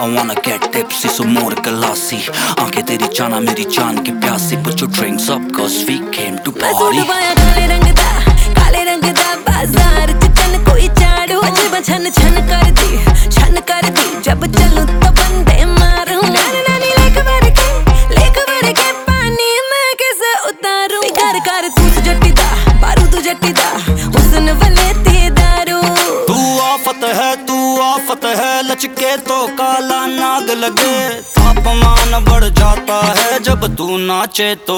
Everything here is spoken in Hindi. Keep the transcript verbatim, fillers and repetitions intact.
I wanna get tipsy, so more classy. आंखें तेरी जाना मेरी जान की प्यासी. Put your drinks up, cause we came to party. काले रंग दा, काले रंग दा बाजार च तन कोई झाड़ू अजब छन छन कर दी, छन कर दी. जब चलूं तो बंदे मारूं. नानी नानी लेक भर के, लेक भर के पानी मैं कैसे उतारूं. कर कर तू जट्टी दा, पारू तू जट्टी दा, हुस्न वाले ते दारू. तू आफत है, तू आफत है, लचके तो काला नाग लगे. तापमान बढ़ जाता है जब तू नाचे तो